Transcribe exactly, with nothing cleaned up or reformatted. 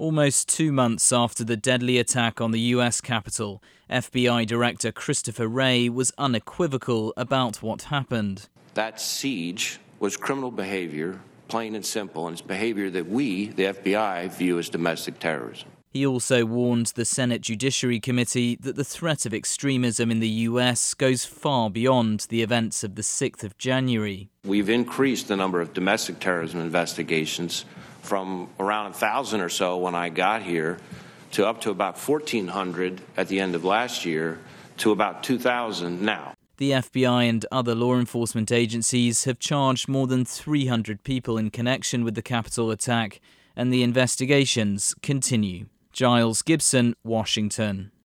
Almost two months after the deadly attack on the U S Capitol, F B I Director Christopher Wray was unequivocal about what happened. That siege was criminal behavior, plain and simple, and it's behavior that we, the F B I, view as domestic terrorism. He also warned the Senate Judiciary Committee that the threat of extremism in the U S goes far beyond the events of the sixth of January. We've increased the number of domestic terrorism investigations from around one thousand or so when I got here to up to about fourteen hundred at the end of last year to about two thousand now. The F B I and other law enforcement agencies have charged more than three hundred people in connection with the Capitol attack, and the investigations continue. Giles Gibson, Washington.